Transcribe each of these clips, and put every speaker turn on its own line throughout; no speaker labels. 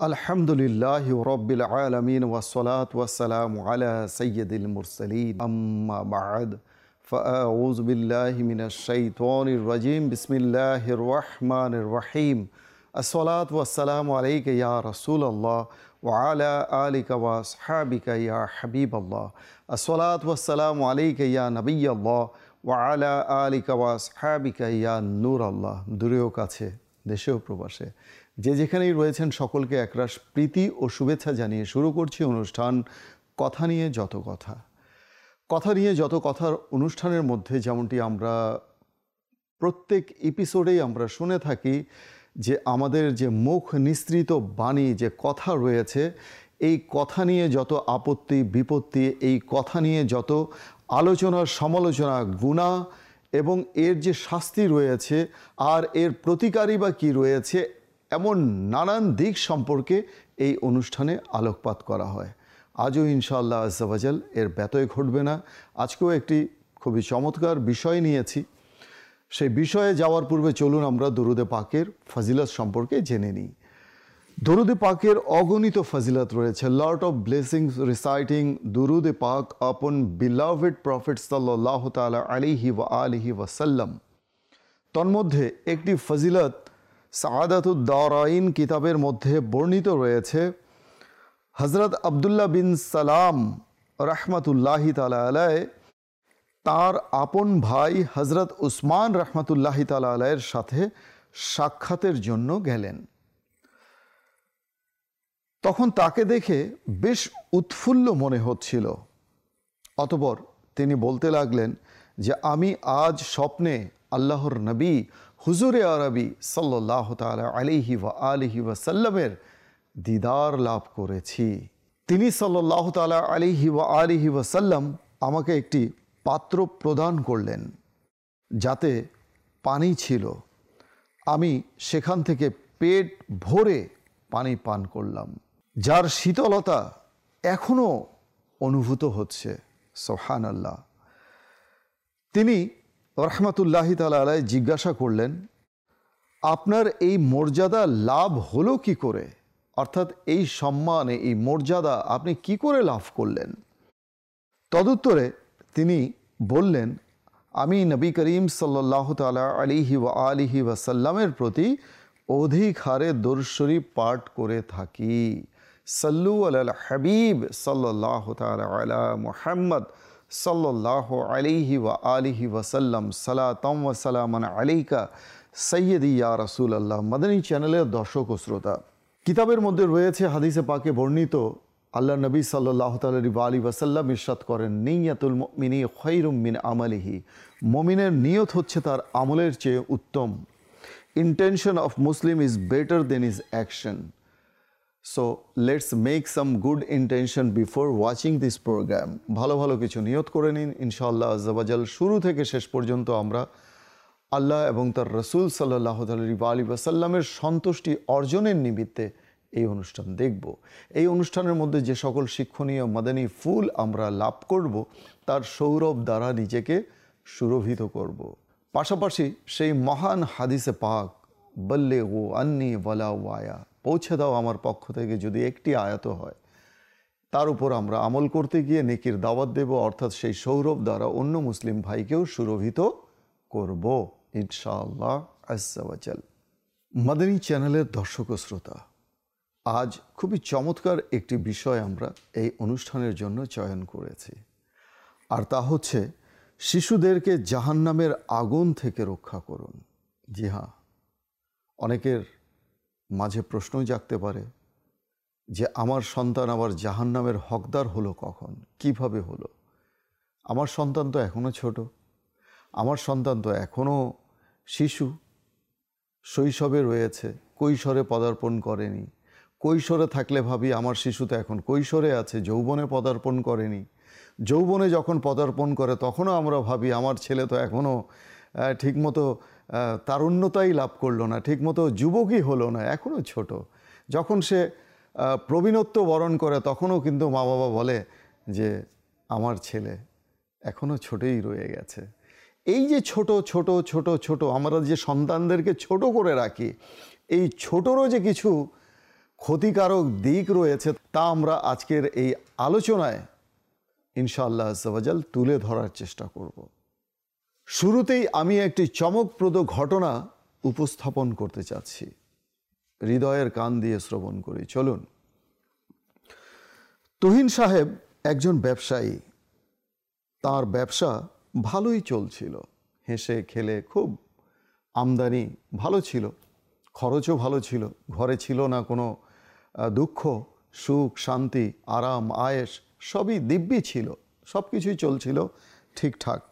আলহামদুলিল্লাহি রাব্বিল আলামিন ওয়াসসালাতু ওয়াসসালামু আলা সাইয়্যিদিল মুরসালিন আম্মা বা'দ ফাআউযু বিল্লাহি মিনাশ শাইতানির রাজিম বিসমিল্লাহির রহমানির রহিম আসসালাতু ওয়াসসালামু আলাইকা ইয়া রাসূলুল্লাহ ওয়া আলা আলিকা ওয়া আসহাবিকা ইয়া হাবিবাল্লাহ আসসালাতু ওয়াসসালামু আলাইকা ইয়া নবিয়্যাল্লাহ ওয়া আলা আলিকা ওয়া আসহাবিকা ইয়া নূরাল্লাহ। দূরেও কাছে, দেশেও প্রবাসে, যে যেখানেই রয়েছেন সকলকে একরাশ প্রীতি ও শুভেচ্ছা জানিয়ে শুরু করছি অনুষ্ঠান কথা নিয়ে যত কথা। কথা নিয়ে যত কথার অনুষ্ঠানের মধ্যে যেমনটি আমরা প্রত্যেক এপিসোডেই আমরা শুনে থাকি যে আমাদের যে মুখ নিঃসৃত বাণী যে কথা রয়েছে, এই কথা নিয়ে যত আপত্তি বিপত্তি, এই কথা নিয়ে যত আলোচনা সমালোচনা, গুনাহ এবং এর যে শাস্তি রয়েছে আর এর প্রতিকারই বা কী রয়েছে, এমন নানান দিক সম্পর্কে এই অনুষ্ঠানে আলোকপাত করা হয়। আজও ইনশাআল্লাহ আজ্জা ওয়াজাল এর ব্যতয় ঘটবে না। আজকেও একটি খুবই চমৎকার বিষয় নিয়েছি। সেই বিষয়ে যাওয়ার পূর্বে চলুন আমরা দরুদে পাকের ফজিলত সম্পর্কে জেনে নিই। দরুদে পাকের অগণিত ফজিলত রয়েছে। লট অফ ব্লেসিংস রিসাইটিং দুরুদে পাক আপন বিলাভেড প্রফেট সাল্লাল্লাহু তাআলা আলাইহি ওয়া আলিহি ওয়াসাল্লাম। তন্মধ্যে একটি ফজিলত সাআদাতুদ দারাইন কিতাবের মধ্যে বর্ণিত রয়েছে। হযরত আব্দুল্লাহ বিন সালাম রাহমাতুল্লাহি তাআলা আলাইহি তার আপন ভাই হযরত উসমান রাহমাতুল্লাহি তাআলা আলাইহির সাথে সাক্ষাতের জন্য গেলেন। তখন তাকে দেখে বেশ উৎফুল্ল মনে হচ্ছিল। অতঃপর তিনি বলতে লাগলেন যে আমি আজ স্বপ্নে আল্লাহর নবী হুজুরে আরবি সাল্লাল্লাহু তাআলা আলাইহি ওয়া আলিহি ওয়াসাল্লামের দিদার লাভ করেছি। তিনি সাল্লাল্লাহু তাআলা আলাইহি ওয়া আলিহি ওয়াসাল্লাম আমাকে একটি পাত্র প্রদান করলেন যাতে পানি ছিল। আমি সেখান থেকে পেট ভরে পানি পান করলাম, যার শীতলতা এখনও অনুভূত হচ্ছে। সুবহানাল্লাহ। তিনি রাহমাতুল্লাহি তাআলা আলাইহি জিজ্ঞাসা করলেন, আপনার এই মর্যাদা লাভ হলো কি করে? অর্থাৎ এই সম্মান, এই মর্যাদা আপনি কি করে লাভ করলেন? তদুত্তরে তিনি বললেন, আমি নবী করিম সাল্লাল্লাহু তাআলা আলাইহি ওয়া আলিহি ওয়াসাল্লামের প্রতি অধিক হারে দরুদ শরীফ পাঠ করে থাকি। সাল্লু আলাল হাবিব সাল্লাল্লাহু তাআলা আলা মুহাম্মদ সাল্লাল্লাহু আলাইহি ওয়া আলিহি ওয়াসাল্লাম সালাতাম ওয়া সালামান আলাইকা সাইয়্যিদি ইয়া রাসূলুল্লাহ। মাদানী চ্যানেলের দর্শক ও শ্রোতা, কিতাবের মধ্যে রয়েছে, হাদিসে পাকে বর্ণিত, আল্লাহ নবী সাল্লাল্লাহু তাআলা আলাইহি ওয়াসাল্লাম ইরশাদ করেন, নিয়াতুল মুমিনি খায়রুম মিন আমালিহি। মুমিনের নিয়ত হচ্ছে তার আমলের চেয়ে উত্তম। Intention of Muslim is better than his action. So let's make some good intention before watching this program. ভালো ভালো কিছু নিয়ত করে নিন। ইনশাআল্লাহ আজ্জা ওয়াজাল শুরু থেকে শেষ পর্যন্ত আমরা আল্লাহ এবং তার রসুল সাল্লাল্লাহু আলাইহি ওয়াসাল্লামের সন্তুষ্টি অর্জনের নিমিত্তে এই অনুষ্ঠান দেখব। এই অনুষ্ঠানের মধ্যে যে সকল শিক্ষণীয় মাদানী ফুল আমরা লাভ করব, তার সৌরভ দ্বারা নিজেকে সুরভিত করব। পাশাপাশি সেই মহান হাদিসে পাক বল্লিগু আন্নি ওয়ালাউ আয়া, পৌঁছে দাও আমার পক্ষ থেকে যদি একটি আয়াত হয়, তার উপর আমরা আমল করতে গিয়ে নেকির দাওয়াত দেব, অর্থাৎ সেই সৌরভ দ্বারা অন্য মুসলিম ভাইকেও সুরভিত করব ইনশাআল্লাহ আজ্জা ওয়াজাল। মাদানী চ্যানেলের দর্শক ও শ্রোতা, আজ খুবই চমৎকার একটি বিষয় আমরা এই অনুষ্ঠানের জন্য চয়ন করেছি, আর তা হচ্ছে শিশুদেরকে জাহান্নামের আগুন থেকে রক্ষা করুন। জি হ্যাঁ, অনেকের মাঝে প্রশ্ন জাগতে পারে যে আমার সন্তান আবার জাহান্নামের হকদার হলো কখন, কিভাবে হলো? আমার সন্তান তো এখনও ছোট, আমার সন্তান তো এখনও শিশু, শৈশবে রয়েছে, কৈশোরে পদার্পণ করেনি। কৈশোরে থাকলে ভাবি আমার শিশু তো এখন কৈশোরে আছে, যৌবনে পদার্পণ করেনি। যৌবনে যখন পদার্পণ করে তখনও আমরা ভাবি আমার ছেলে তো এখনও ঠিকমতো তারুণ্যতাই লাভ করলো না, ঠিকমতো যুবকই হলো না, এখনও ছোট। যখন সে প্রবীণত্ব বরণ করে তখনও কিন্তু মা বাবা বলে যে আমার ছেলে এখনও ছোটই রয়ে গেছে। এই যে ছোট ছোট ছোট ছোট আমরা যে সন্তানদেরকে ছোট করে রাখি, এই ছোটরও যে কিছু ক্ষতিকারক দিক রয়েছে, তা আমরা আজকের এই আলোচনায় ইনশাআল্লাহ আজ্জাওয়াজাল তুলে ধরার চেষ্টা করব। শুরুতেই আমি একটি চমকপ্রদ ঘটনা উপস্থাপন করতে চাচ্ছি, হৃদয়ের কান দিয়ে শ্রবণ করি। চলুন। তুহিন সাহেব একজন ব্যবসায়ী, তার ব্যবসা ভালোই চলছিল, হেসে খেলে খুব আমদানি ভালো ছিল, খরচও ভালো ছিল, ঘরে ছিল না কোনো দুঃখ, সুখ, শান্তি, আরাম, আয়েশ, সবই দিব্যি ছিল, সব কিছুই চলছিল ঠিকঠাক।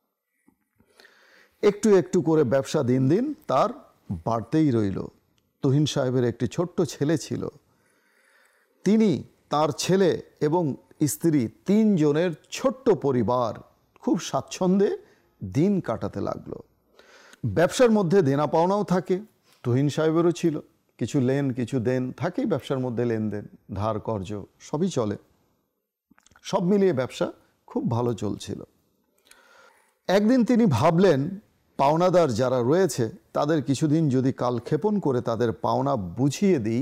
একটু একটু করে ব্যবসা দিন দিন তার বাড়তেই রইল। তুহিন সাহেবের একটি ছোট্ট ছেলে ছিল। তিনি, তার ছেলে এবং স্ত্রী, 3 জনের ছোট্ট পরিবার খুব স্বাচ্ছন্দ্যে দিন কাটাতে লাগলো। ব্যবসার মধ্যে দেনা পাওনাও থাকে, তুহিন সাহেবেরও ছিল, কিছু লেন কিছু দেন থাকেই ব্যবসার মধ্যে, লেনদেন, ধার কর্জ সবই চলে। সব মিলিয়ে ব্যবসা খুব ভালো চলছিল। একদিন তিনি ভাবলেন, পাওনাদার যারা রয়েছে তাদের কিছুদিন যদি কালক্ষেপণ করে তাদের পাওনা বুঝিয়ে দিই,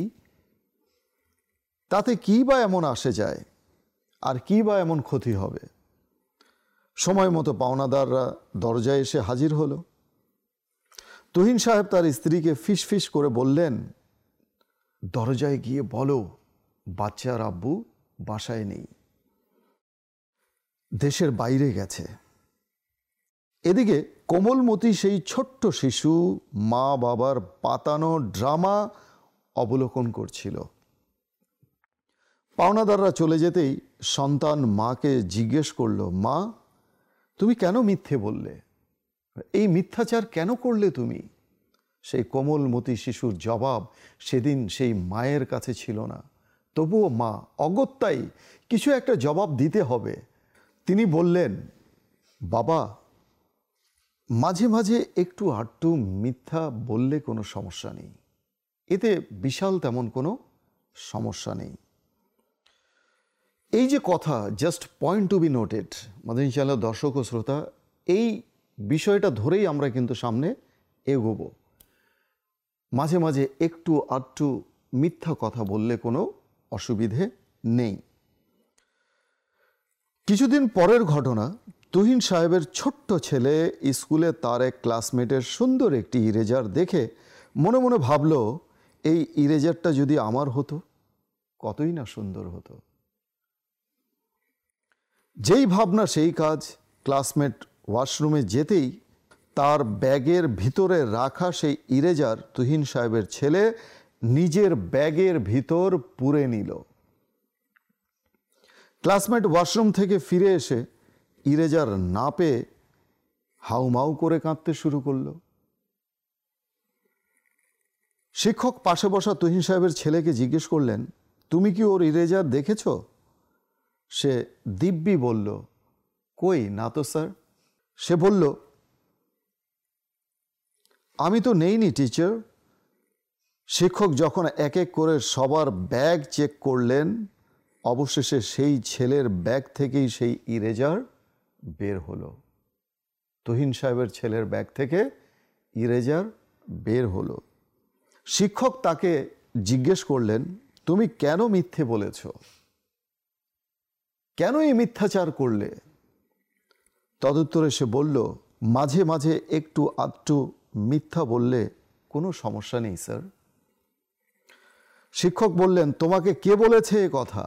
তাতে কী বা এমন আসে যায়, আর কী বা এমন ক্ষতি হবে। সময় মতো পাওনাদাররা দরজায় এসে হাজির হলো। তুহিন সাহেব তার স্ত্রীকে ফিস ফিস করে বললেন, দরজায় গিয়ে বলো বাচ্চার আব্বু বাসায় নেই, দেশের বাইরে গেছে। এদিকে কোমলমতি সেই ছোট্ট শিশু মা বাবার পাতানো ড্রামা অবলোকন করছিল। পাওনাদাররা চলে যেতেই সন্তান মাকে জিজ্ঞেস করল, মা তুমি কেন মিথ্যে বললে, এই মিথ্যাচার কেন করলে তুমি? সেই কোমলমতি শিশুর জবাব সেদিন সেই মায়ের কাছে ছিল না, তবুও মা অগত্যাই কিছু একটা জবাব দিতে হবে। তিনি বললেন, বাবা মাঝে মাঝে একটু আধটু মিথ্যা বললে কোনো সমস্যা নেই, এতে বিশাল তেমন কোনো সমস্যা নেই। এই যে কথা, just point to be noted, Madani চ্যানেলের দর্শক ও শ্রোতা, এই বিষয়টা ধরেই আমরা কিন্তু সামনে এগোবো। মাঝে মাঝে একটু আধটু মিথ্যা কথা বললে কোনো অসুবিধে নেই। কিছুদিন পরের ঘটনা, তুহিন সাহেবের ছোট্ট ছেলে স্কুলে তার এক ক্লাসমেটের সুন্দর একটি ইরেজার দেখে মনে মনে ভাবল, এই ইরেজারটা যদি আমার হতো কতই না সুন্দর হতো। যেই ভাবনা সেই কাজ। ক্লাসমেট ওয়াশরুমে যেতেই তার ব্যাগের ভিতরে রাখা সেই ইরেজার তুহিন সাহেবের ছেলে নিজের ব্যাগের ভিতর পুরে নিল। ক্লাসমেট ওয়াশরুম থেকে ফিরে এসে ইরেজার না পেয়ে হাউমাউ করে কাঁদতে শুরু করলো। শিক্ষক পাশে বসা তুহিন সাহেবের ছেলেকে জিজ্ঞেস করলেন, তুমি কি ওর ইরেজার দেখেছ? সে দিব্যি বলল, কই না তো স্যার। সে বলল, আমি তো নেইনি টিচার। শিক্ষক যখন এক এক করে সবার ব্যাগ চেক করলেন, অবশেষে সেই ছেলের ব্যাগ থেকেই সেই ইরেজার বের হলো। তুহিন সাহেবের ছেলের ব্যাগ থেকে ইরেজার বের হলো। শিক্ষক তাকে জিজ্ঞেস করলেন, তুমি কেন মিথ্যে বলেছ, কেন এই মিথ্যাচার করলে? তদুত্তরে সে বলল, মাঝে মাঝে একটু আধটু মিথ্যা বললে কোনো সমস্যা নেই স্যার। শিক্ষক বললেন, তোমাকে কে বলেছে এ কথা?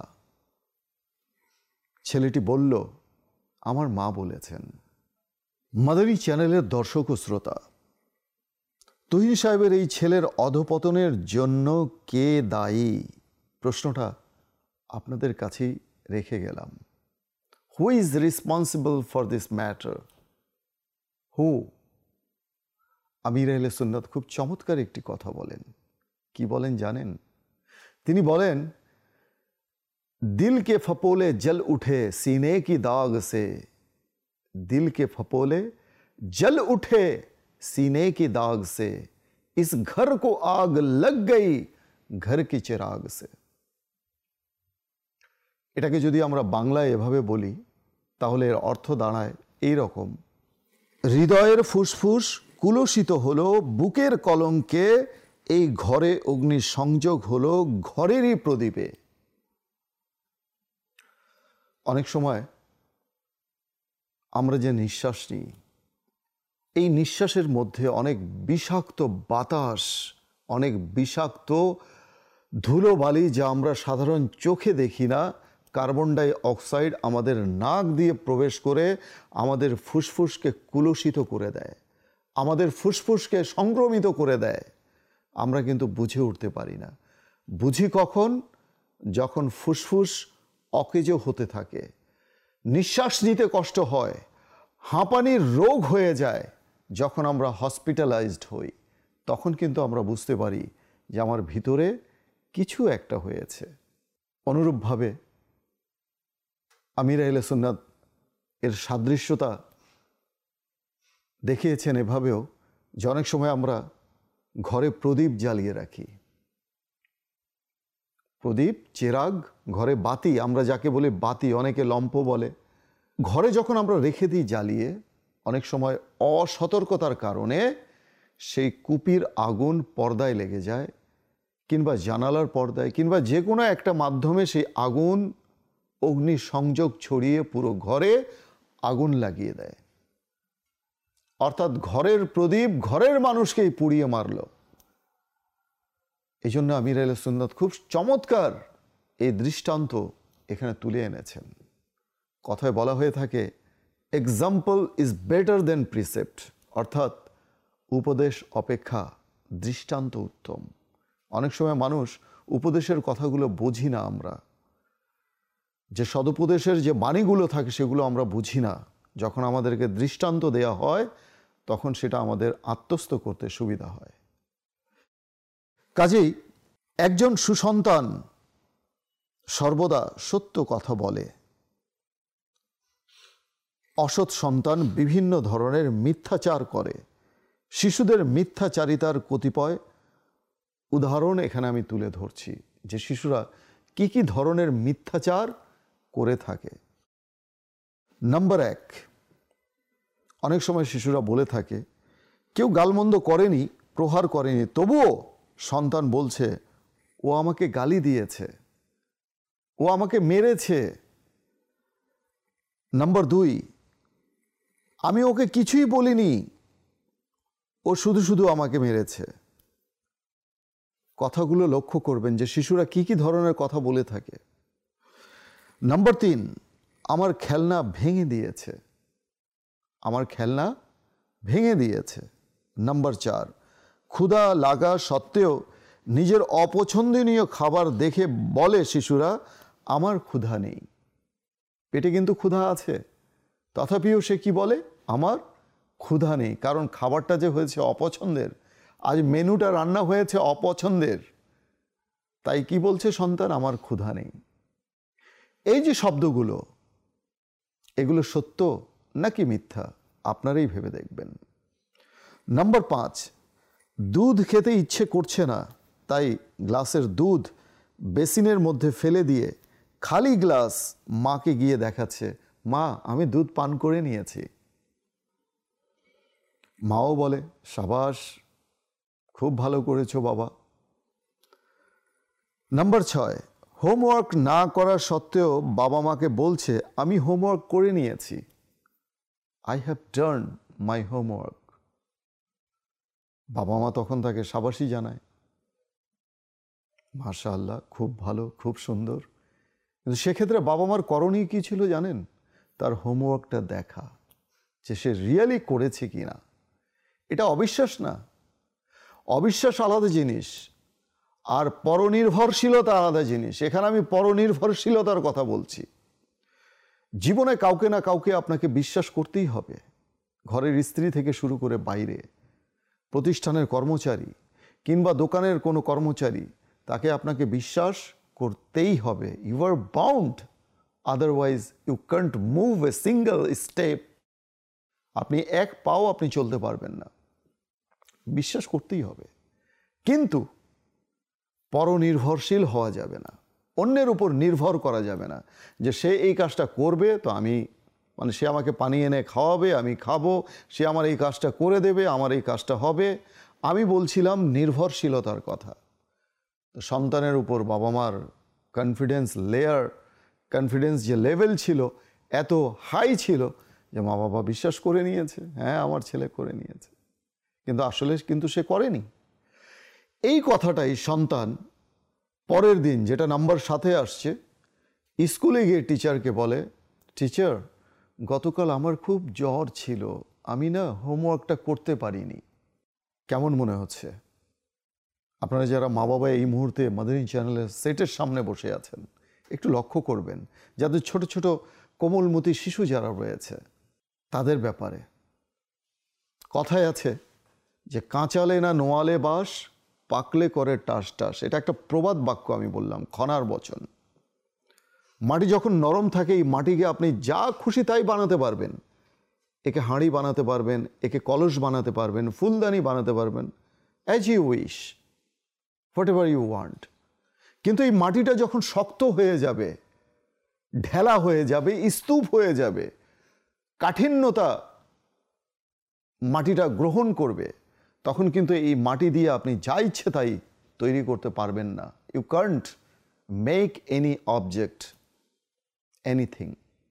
ছেলেটি বলল, আমার মা বলেছেন। মাদানী চ্যানেলের দর্শক ও শ্রোতা, তুহিন সাহেবের এই ছেলের অধপতনের জন্য কে দায়ী? প্রশ্নটা আপনাদের কাছেই রেখে গেলাম। Who is responsible for this matter? Who? Amir Ahle Sunnat খুব চমৎকার একটি কথা বলেন। কি বলেন জানেন? তিনি বলেন, दिल के फपोले जल उठे सीने की दाग से, दिल के फपोले जल उठे सीने की दाग से, इस घर को आग लग गई घर की चिराग से। এটাকে যদি আমরা বাংলায় এভাবে বলি তাহলে এর অর্থ দাঁড়ায় এই রকম, হৃদয়ের ফুসফুস কুলসিত হলো বুকের কলঙ্কে এই ঘরে অগ্নির সংযোগ হলো ঘরেরই প্রদীপে। অনেক সময় আমরা যে নিঃশ্বাস নিই, এই নিঃশ্বাসের মধ্যে অনেক বিষাক্ত বাতাস, অনেক বিষাক্ত ধুলোবালি, যা আমরা সাধারণ চোখে দেখি না, কার্বন ডাই অক্সাইড আমাদের নাক দিয়ে প্রবেশ করে আমাদের ফুসফুসকে কুলুষিত করে দেয়, আমাদের ফুসফুসকে সংক্রমিত করে দেয়। আমরা কিন্তু বুঝে উঠতে পারি না। বুঝি কখন? যখন ফুসফুস অকেজো হতে থাকে, নিঃশ্বাস নিতে কষ্ট হয়, হাঁপানির রোগ হয়ে যায়, যখন আমরা হসপিটালাইজড হই, তখন কিন্তু আমরা বুঝতে পারি যে আমার ভিতরে কিছু একটা হয়েছে। অনুরূপভাবে আমির আহলে সুন্নাত এর সাদৃশ্যতা দেখিয়েছেন এভাবেও যে অনেক সময় আমরা ঘরে প্রদীপ জ্বালিয়ে রাখি। প্রদীপ, চেরাগ, ঘরে বাতি, আমরা যাকে বলি বাতি, অনেকে লম্প বলে, ঘরে যখন আমরা রেখে দিই জ্বালিয়ে, অনেক সময় অসতর্কতার কারণে সেই কুপির আগুন পর্দায় লেগে যায়, কিংবা জানালার পর্দায়, কিংবা যে কোনো একটা মাধ্যমে সেই আগুন অগ্নি সংযোগ ছড়িয়ে পুরো ঘরে আগুন লাগিয়ে দেয়। অর্থাৎ ঘরের প্রদীপ ঘরের মানুষকেই পুড়িয়ে মারল। এই জন্য আমির আহলে সুন্নাত খুব চমৎকার এই দৃষ্টান্ত এখানে তুলে এনেছেন। কথায় বলা হয়ে থাকে, example is better than precept, অর্থাৎ উপদেশ অপেক্ষা দৃষ্টান্ত উত্তম। অনেক সময় মানুষ উপদেশের কথাগুলো বুঝি না, আমরা যে সদুপদেশের যে বাণীগুলো থাকে সেগুলো আমরা বুঝি না। যখন আমাদেরকে দৃষ্টান্ত দেয়া হয় তখন সেটা আমাদের আত্মস্থ করতে সুবিধা হয়। কাজেই একজন সুসন্তান সর্বদা সত্য কথা বলে, অসৎ সন্তান বিভিন্ন ধরনের মিথ্যাচার করে। শিশুদের মিথ্যাচারিতার কতিপয় উদাহরণ এখানে আমি তুলে ধরছি, যে শিশুরা কি কি ধরনের মিথ্যাচার করে থাকে। নাম্বার 1, অনেক সময় শিশুরা বলে থাকে, কেউ গালমন্দ করেনি, প্রহার করেনি, তবুও সন্তান বলছে ও আমাকে গালি দিয়েছে, ও আমাকে মেরেছে। নাম্বার 2, আমি ওকে কিছুই বলিনি, ও শুধু শুধু আমাকে মেরেছে। কথাগুলো লক্ষ্য করবেন যে শিশুরা কি কি ধরনের কথা বলে থাকে। নাম্বার 3, আমার খেলনা ভেঙে দিয়েছে, আমার খেলনা ভেঙে দিয়েছে। নাম্বার 4, ক্ষুধা লাগা সত্ত্বেও নিজের অপছন্দনীয় খাবার দেখে বলে শিশুরা, আমার ক্ষুধা নেই। পেটে কিন্তু ক্ষুধা আছে, তথাপিও সে কি বলে, আমার ক্ষুধা নেই, কারণ খাবারটা যে হয়েছে অপছন্দের, আজ মেনুটা রান্না হয়েছে অপছন্দের, তাই কি বলছে সন্তান, আমার ক্ষুধা নেই। এই যে শব্দগুলো, এগুলো সত্য নাকি মিথ্যা আপনারাই ভেবে দেখবেন। নাম্বার 5, দুধ খেতে ইচ্ছে করছে না, তাই গ্লাসের দুধ বেসিনের মধ্যে ফেলে দিয়ে খালি গ্লাস মাকে গিয়ে দেখাচ্ছে, মা আমি দুধ পান করে নিয়েছি। মাও বলে, সাবাস, খুব ভালো করেছো বাবা। নাম্বার 6, হোমওয়ার্ক না করা সত্ত্বেও বাবা মাকে বলছে, আমি হোমওয়ার্ক করে নিয়েছি, I have done my homework. বাবা মা তখন তাকে সাবাসি জানায়, মাশাআল্লাহ, খুব ভালো, খুব সুন্দর। কিন্তু সেক্ষেত্রে বাবা মার করণীয় কী ছিল জানেন? তার হোমওয়ার্কটা দেখা, যে সে রিয়েলি করেছে কি না। এটা অবিশ্বাস না, অবিশ্বাস আলাদা জিনিস, আর পরনির্ভরশীলতা আলাদা জিনিস। এখানে আমি পরনির্ভরশীলতার কথা বলছি। জীবনে কাউকে না কাউকে আপনাকে বিশ্বাস করতেই হবে, ঘরের স্ত্রী থেকে শুরু করে বাইরে, প্রতিষ্ঠানের কর্মচারী কিংবা দোকানের কোনো কর্মচারী, তাকে আপনাকে বিশ্বাস করতেই হবে। You are bound, otherwise you can't move a single step. আপনি এক পাও আপনি চলতে পারবেন না, বিশ্বাস করতেই হবে। কিন্তু পরনির্ভরশীল হওয়া যাবে না, অন্যের উপর নির্ভর করা যাবে না, যে সে এই কাজটা করবে তো আমি, মানে সে আমাকে পানি এনে খাওয়াবে, আমি খাবো, সে আমার এই কাজটা করে দেবে, আমার এই কাজটা হবে, আমি বলছিলাম নির্ভরশীলতার কথা। তো সন্তানের উপর বাবা মার কনফিডেন্স যে লেভেল ছিল এত হাই ছিল যে মা বাবা বিশ্বাস করে নিয়েছে, হ্যাঁ আমার ছেলে করে নিয়েছে, কিন্তু আসলে সে করেনি। এই কথাটাই সন্তান পরের দিন, যেটা নাম্বার 7 আসছে, স্কুলে গিয়ে টিচারকে বলে, টিচার গতকাল আমার খুব জ্বর ছিল, আমি না হোমওয়ার্কটা করতে পারিনি। কেমন মনে হচ্ছে? আপনারা যারা মা বাবা এই মুহূর্তে মাদানী চ্যানেলের সেটের সামনে বসে আছেন, একটু লক্ষ্য করবেন যাদের ছোট ছোট কোমলমতি শিশু যারা রয়েছে তাদের ব্যাপারে। কথায় আছে যে কাঁচালে না নোয়ালে বাস, পাকলে করে টাস টাস। এটা একটা প্রবাদ বাক্য, আমি বললাম খনার বচন। মাটি যখন নরম থাকে, এই মাটিকে আপনি যা খুশি তাই বানাতে পারবেন। একে হাঁড়ি বানাতে পারবেন, একে কলস বানাতে পারবেন, ফুলদানি বানাতে পারবেন, as you wish, whatever you want. কিন্তু এই মাটিটা যখন শক্ত হয়ে যাবে, ঢেলা হয়ে যাবে, স্তূপ হয়ে যাবে, কাঠিন্যতা মাটিটা গ্রহণ করবে, তখন কিন্তু এই মাটি দিয়ে আপনি যা ইচ্ছে তাই তৈরি করতে পারবেন না। You can't make any object, anything.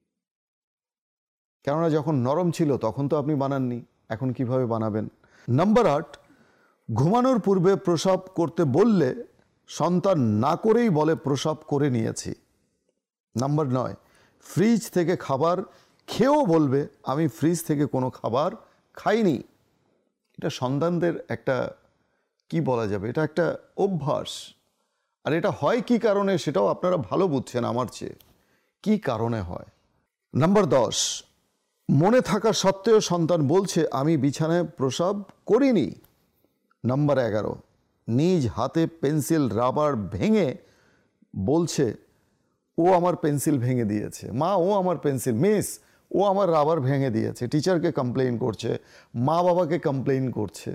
কেননা যখন নরম ছিল তখন তো আপনি বানাননি, এখন কিভাবে বানাবেন? নাম্বার 8, ঘুমানোর পূর্বে প্রস্রাব করতে বললে সন্তান না করেই বলে প্রস্রাব করে নিয়েছি। নাম্বার 9, ফ্রিজ থেকে খাবার খেয়েও বলবে আমি ফ্রিজ থেকে কোনো খাবার খাইনি। এটা সন্তানদের একটা কি বলা যাবে, এটা একটা অভ্যাস। আর এটা হয় কি কারণে সেটাও আপনারা ভালো বুঝছেন আমার চেয়ে, কি কারণে হয়। নাম্বার 10, মনে থাকা সত্ত্বেও সন্তান বলছে আমি বিছানায় প্রস্রাব করিনি। নাম্বার 11, নিজ হাতে পেন্সিল রাবার ভেঙে বলছে ও আমার পেন্সিল ভেঙে দিয়েছে, মা ও আমার পেন্সিল, মিস ও আমার রাবার ভেঙে দিয়েছে। টিচারকে কমপ্লেইন করছে, মা বাবাকে কমপ্লেইন করছে।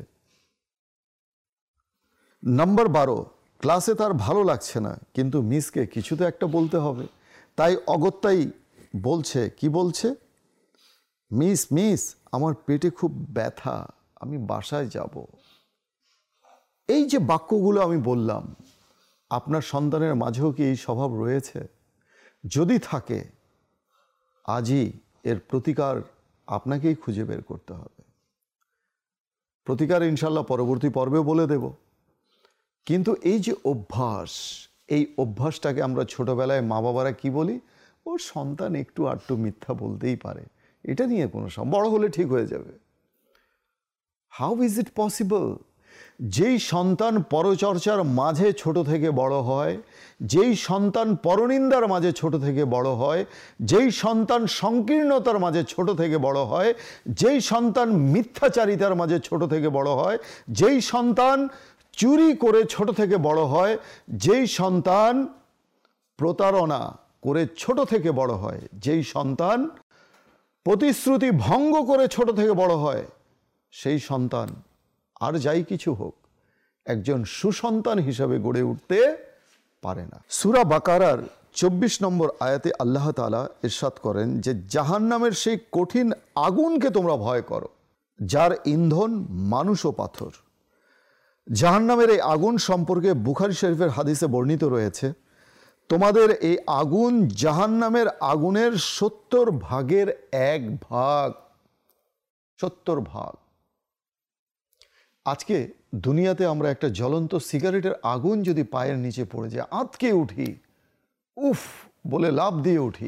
নাম্বার 12, ক্লাসে তার ভালো লাগছে না, কিন্তু মিসকে কিছু তো একটা বলতে হবে, তাই অগত্যাই বলছে, কি বলছে, মিস মিস আমার পেটে খুব ব্যথা, আমি বাসায় যাব। এই যে বাক্যগুলো আমি বললাম, আপনার সন্তানের মাঝেও কি এই স্বভাব রয়েছে? যদি থাকে, আজই এর প্রতিকার আপনাকেই খুঁজে বের করতে হবে। প্রতিকার ইনশাল্লাহ পরবর্তী পর্বে বলে দেব। কিন্তু এই যে অভ্যাস, এই অভ্যাসটাকে আমরা ছোটবেলায় মা বাবারা কি বলি, ওর সন্তান একটু আধটু মিথ্যা বলতেই পারে, এটা নিয়ে কোনো বড় হলে ঠিক হয়ে যাবে। How is it possible? যেই সন্তান পরচর্চার মাঝে ছোট থেকে বড় হয়, যেই সন্তান পরনিন্দার মাঝে ছোট থেকে বড় হয়, যেই সন্তান সংকীর্ণতার মাঝে ছোট থেকে বড় হয়, যেই সন্তান মিথ্যাচারিতার মাঝে ছোট থেকে বড় হয়, যেই সন্তান চুরি করে ছোট থেকে বড় হয়, যেই সন্তান প্রতারণা করে ছোট থেকে বড় হয়, যেই সন্তান প্রতিশ্রুতি ভঙ্গ করে ছোট থেকে বড় হয়, সেই সন্তান আর যাই কিছু হোক একজন সুসন্তান হিসাবে গড়ে উঠতে পারে না। সূরা বাকারার 24 নম্বর আয়াতে আল্লাহ তাআলা ইরশাদ করেন যে জাহান্নামের সেই কঠিন আগুনকে তোমরা ভয় করো, যার ইন্ধন মানুষ ও পাথর। জাহান্নামের এই আগুন সম্পর্কে বুখারী শরীফের হাদিসে বর্ণিত রয়েছে, তোমাদের এই আগুন জাহান্নামের আগুনের 70 ভাগের 1 ভাগ। 70 ভাগ। আজকে দুনিয়াতে আমরা একটা জ্বলন্ত সিগারেটের আগুন যদি পায়ের নিচে পড়ে যায় আঁতকে উঠি, উফ বলে লাফ দিয়ে উঠি।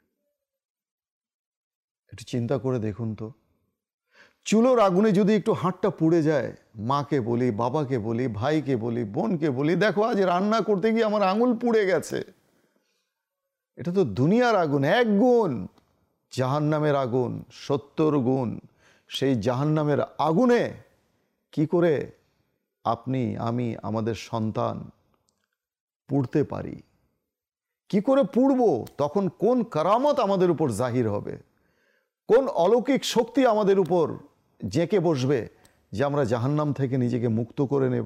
একটু চিন্তা করে দেখুন তো, চুলোর আগুনে যদি একটু হাতটা পুড়ে যায়, মাকে বলি, বাবাকে বলি, ভাইকে বলি, বোনকে বলি, দেখো আজ রান্না করতে গিয়ে আমার আঙুল পুড়ে গেছে। এটা তো দুনিয়ার আগুন 1 গুণ, জাহান্নামের আগুন 70 গুণ। সেই জাহান্নামের আগুনে কি করে আপনি, আমি, আমাদের সন্তান পুড়তে পারি? কি করে পুড়ব? তখন কোন কারামত আমাদের উপর জাহির হবে, কোন অলৌকিক শক্তি আমাদের উপর জেঁকে বসবে যে আমরা জাহান্নাম থেকে নিজেকে মুক্ত করে নেব?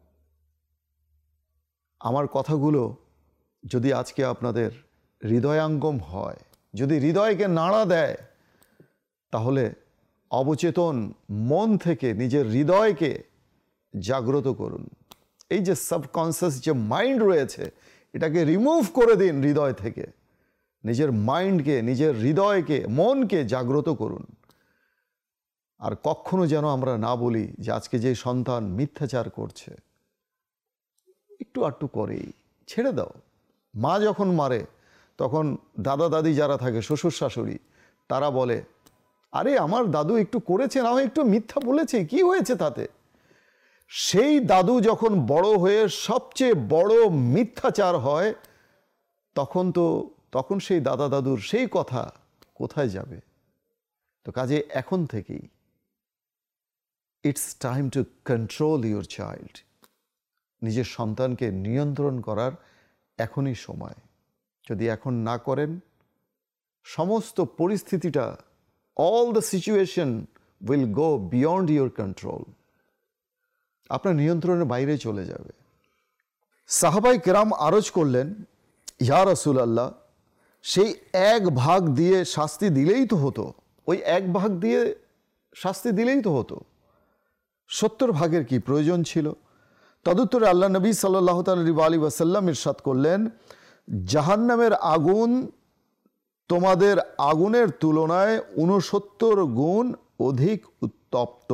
আমার কথাগুলো যদি আজকে আপনাদের হৃদয়াঙ্গম হয়, যদি হৃদয়কে নাড়া দেয়, তাহলে অবচেতন মন থেকে নিজের হৃদয়কে জাগ্রত করুন। এই যে সাবকনসিয়াস যে মাইন্ড রয়েছে, এটাকে রিমুভ করে দিন হৃদয় থেকে। নিজের মাইন্ডকে, নিজের হৃদয়কে, মনকে জাগ্রত করুন। আর কখনো যেন আমরা না বলি যে আজকে যে সন্তান মিথ্যাচার করছে, একটু আটটু করেই ছেড়ে দাও। মা যখন মারে তখন দাদা দাদি যারা থাকে, শ্বশুর শাশুড়ি, তারা বলে আরে আমার দাদু একটু করেছে, না হয় একটু মিথ্যা বলেছে, কি হয়েছে তাতে? সেই দাদু যখন বড় হয়ে সবচেয়ে বড় মিথ্যাচার হয়, তখন সেই দাদা দাদুর সেই কথা কোথায় যাবে? তো কাজে এখন থেকেই it's time to control your child. নিজের সন্তানকে নিয়ন্ত্রণ করার এখনই সময়। যদি এখন না করেন, সমস্ত পরিস্থিতিটা, all the situation will go beyond your control, আপনার নিয়ন্ত্রণের বাইরে চলে যাবে। সাহাবাই কেরাম আরজ করলেন, ইয়া রাসূলুল্লাহ, সেই এক ভাগ দিয়ে শাস্তি দিলেই তো হতো, ওই এক ভাগ দিয়ে শাস্তি দিলেই তো হতো, 70 ভাগের কি প্রয়োজন ছিল? তদুত্তরে আল্লাহ নবী সাল্লাল্লাহু আলাইহি ওয়াসাল্লাম ইরশাদ করলেন, জাহান্নামের আগুন তোমাদের আগুনের তুলনায় 69 গুণ অধিক উত্তপ্ত।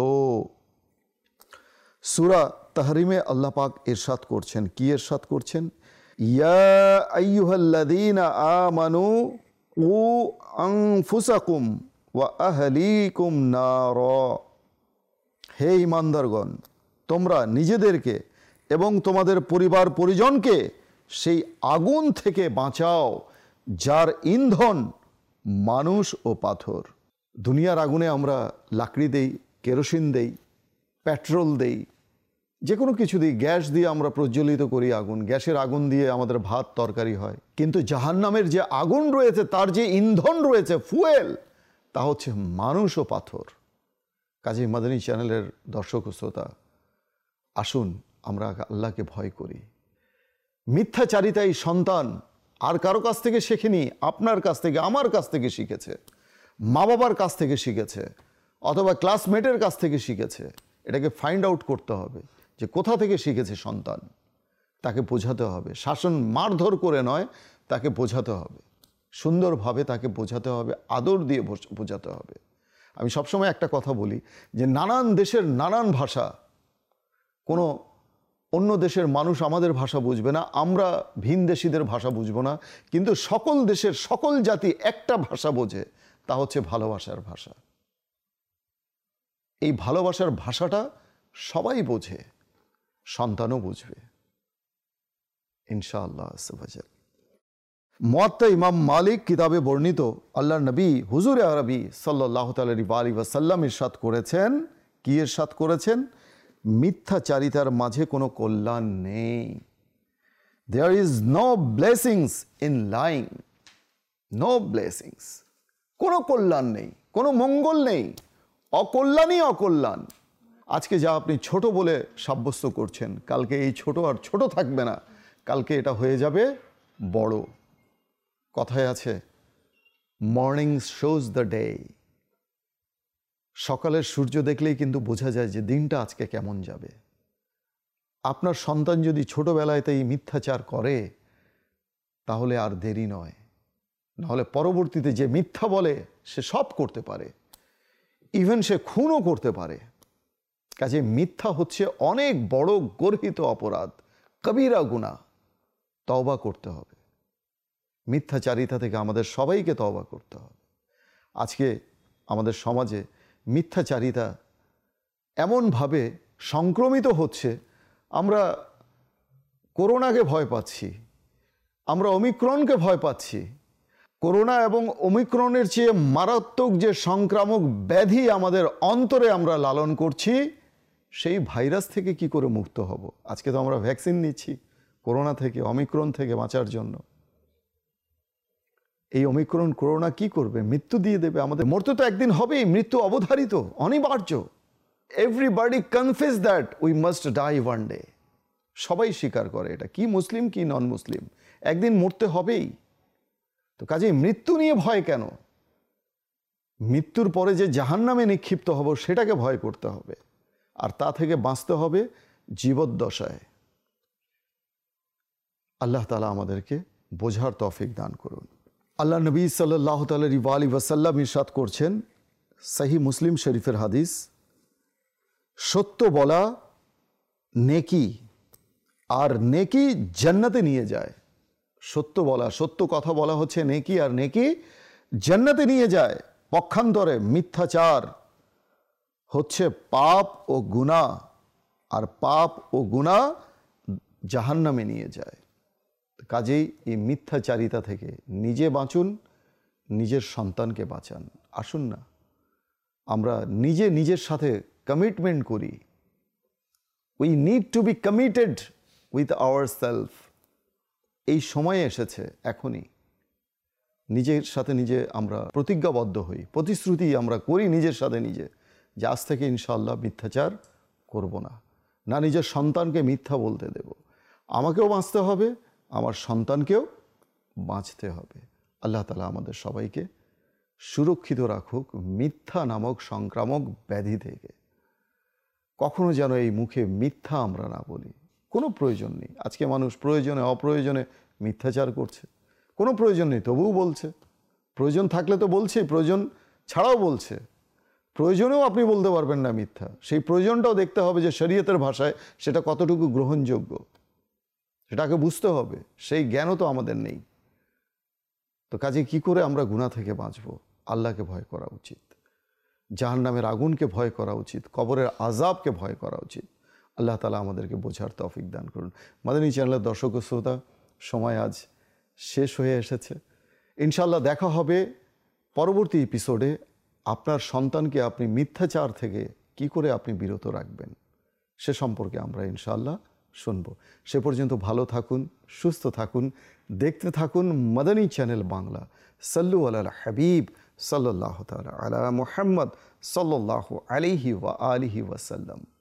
সূরা তাহরিমে আল্লাহ পাক ইরশাদ করছেন, কি ইরশাদ করছেন? ইয়া আইয়ুহাল্লাযীনা আমানু কু আনফুসাকুম ওয়া আহলিকুম নারা। হে ঈমানদারগণ, তোমরা নিজেদেরকে এবং তোমাদের পরিবার পরিজনকে সেই আগুন থেকে বাঁচাও যার ইন্ধন মানুষ ও পাথর। দুনিয়ার আগুনে আমরা লাকড়ি দেই, কেরোসিন দেই, পেট্রোল দেই, যে কোনো কিছু দিই, গ্যাস দিয়ে আমরা প্রজ্বলিত করি আগুন, গ্যাসের আগুন দিয়ে আমাদের ভাত তরকারি হয়। কিন্তু জাহান্নামের যে আগুন রয়েছে, তার যে ইন্ধন রয়েছে, ফুয়েল, তা হচ্ছে মানুষ ও পাথর। কাজী মাদানী চ্যানেলের দর্শক ও শ্রোতা, আসুন আমরা আল্লাহকে ভয় করি। মিথ্যাচারিতাই সন্তান আর কারো কাছ থেকে শেখেনি, আপনার কাছ থেকে, আমার কাছ থেকে শিখেছে, মা বাবার কাছ থেকে শিখেছে, অথবা ক্লাসমেটের কাছ থেকে শিখেছে। এটাকে ফাইন্ড আউট করতে হবে যে কোথা থেকে শিখেছে সন্তান, তাকে বোঝাতে হবে। শাসন মারধর করে নয়, তাকে বোঝাতে হবে, সুন্দরভাবে তাকে বোঝাতে হবে, আদর দিয়ে বোঝাতে হবে। আমি সবসময় একটা কথা বলি যে নানান দেশের নানান ভাষা, কোনো অন্য দেশের মানুষ আমাদের ভাষা বুঝবে না, আমরা ভিনদেশীদের ভাষা বুঝবো না, কিন্তু সকল দেশের সকল জাতি একটা ভাষা বোঝে, তা হচ্ছে ভালোবাসার ভাষা। এই ভালোবাসার ভাষাটা সবাই বোঝে, সন্তানও বুঝবে ইনশাআল্লাহ আজ্জা ওয়া জাল। মুয়াত্তা ইমাম মালিক কিতাবে বর্ণিত আল্লাহর নবী হুজুরে আরবি সাল্লাল্লাহু আলাইহি ওয়াসাল্লাম ইরশাদ করেছেন, কি ইরশাদ করেছেন? মিথ্যাচারিতার মাঝে কোনো কল্যাণ নেই। There is no blessings in lying, no blessings, কোনো কল্যাণ নেই, কোনো মঙ্গল নেই, অকল্যাণই অকল্যাণ। আজকে যা আপনি ছোট বলে সাব্যস্ত করছেন, কালকে এই ছোট আর ছোট থাকবে না, কালকে এটা হয়ে যাবে বড়। কথায় আছে, মর্নিং শোজ দ্য ডে। সকালের সূর্য দেখলেই কিন্তু বোঝা যায় যে দিনটা আজকে কেমন যাবে। আপনার সন্তান যদি ছোটবেলাতেই মিথ্যাচার করে, তাহলে আর দেরি নয়, নাহলে পরবর্তীতে যে মিথ্যা বলে সে সব করতে পারে, ইভেন সে খুনও করতে পারে। কাজে মিথ্যা হচ্ছে অনেক বড় গর্হিত অপরাধ, কবিরা গুনাহ। তওবা করতে হবে, মিথ্যাচারিতা থেকে আমাদের সবাইকে তওবা করতে হবে। আজকে আমাদের সমাজে মিথ্যাচারিতা এমনভাবে সংক্রমিত হচ্ছে, আমরা করোনাকে ভয় পাচ্ছি, আমরা ওমিক্রনকে ভয় পাচ্ছি। করোনা এবং ওমিক্রনের চেয়ে মারাত্মক যে সংক্রামক ব্যাধি আমাদের অন্তরে আমরা লালন করছি, সেই ভাইরাস থেকে কি করে মুক্ত হব? আজকে তো আমরা ভ্যাকসিন নিচ্ছি করোনা থেকে, ওমিক্রন থেকে বাঁচার জন্য। এই ওমিক্রন করোনা কি করবে? মৃত্যু দিয়ে দেবে আমাদের। মরতে তো একদিন হবেই, মৃত্যু অবধারিত, অনিবার্য। Everybody confess that we must die one day. সবাই স্বীকার করে এটা, কি মুসলিম কি নন মুসলিম, একদিন মরতে হবেই। তো কাজেই মৃত্যু নিয়ে ভয় কেন? মৃত্যুর পরে যে জাহান্নামে নিক্ষিপ্ত হব সেটাকে ভয় করতে হবে, আর তা থেকে বাঁচতে হবে জীবদ্দশায়। আল্লাহ তাআলা আমাদেরকে বোঝার তৌফিক দান করুন। আল্লাহ নবী সাল্লাল্লাহু আলাইহি ওয়াসাল্লাম ইরশাদ করছেন, সহিহ মুসলিম শরীফের হাদিস, সত্য বলা নেকি, আর নেকি জান্নাতে নিয়ে যায়। সত্য বলা, সত্য কথা বলা হচ্ছে নেকি, আর নেকি জান্নাতে নিয়ে যায়। পক্ষান্তরে মিথ্যাচার হচ্ছে পাপ ও গুনাহ, আর পাপ ও গুনাহ জাহান্নামে নিয়ে যায়। কাজেই এই মিথ্যাচারিতা থেকে নিজে বাঁচুন, নিজের সন্তানকে বাঁচান। আসুন না আমরা নিজের সাথে কমিটমেন্ট করি। We need to be committed with our self. এই সময় এসেছে, এখনই নিজের সাথে নিজে আমরা প্রতিজ্ঞাবদ্ধ হই, প্রতিশ্রুতি আমরা করি নিজের সাথে নিজে, যে আজ থেকে ইনশাআল্লাহ মিথ্যাচার করব না, না নিজের সন্তানকে মিথ্যা বলতে দেব। আমাকেও বাঁচতে হবে, আমার সন্তানকেও বাঁচতে হবে। আল্লাহ তাআলা আমাদের সবাইকে সুরক্ষিত রাখুক মিথ্যা নামক সংক্রামক ব্যাধি থেকে। কখনো যেন এই মুখে মিথ্যা আমরা না বলি, কোনো প্রয়োজন নেই। আজকে মানুষ প্রয়োজনে অপ্রয়োজনে মিথ্যাচার করছে, কোনো প্রয়োজন নেই তবুও বলছে। প্রয়োজন থাকলে তো বলছেই, প্রয়োজন ছাড়াও বলছে। প্রয়োজনেও আপনি বলতে পারবেন না মিথ্যা। সেই প্রয়োজনটাও দেখতে হবে যে শরীয়তের ভাষায় সেটা কতটুকু গ্রহণযোগ্য, সেটাকে বুঝতে হবে। সেই জ্ঞানও তো আমাদের নেই। তো কাজে কি করে আমরা গুনাহ থেকে বাঁচবো? আল্লাহকে ভয় করা উচিত, জাহান্নামের আগুনকে ভয় করা উচিত, কবরের আযাবকে ভয় করা উচিত। আল্লাহ তাআলা আমাদেরকে বোঝার তৌফিক দান করুন। মাদানী চ্যানেলের দর্শক ও শ্রোতা, সময় আজ শেষ হয়ে এসেছে। ইনশাআল্লাহ দেখা হবে পরবর্তী এপিসোডে। আপনার সন্তানকে আপনি মিথ্যাচার থেকে কি করে আপনি বিরত রাখবেন সে সম্পর্কে আমরা ইনশাআল্লাহ শুনব। সে পর্যন্ত ভালো থাকুন, সুস্থ থাকুন, দেখতে থাকুন মাদানী চ্যানেল বাংলা। সাল্লু আলাল হাবিব সাল্লাল্লাহু তাআলা আলা মুহাম্মদ সাল্লাল্লাহু আলাইহি ওয়া আলিহি ওয়াসাল্লাম।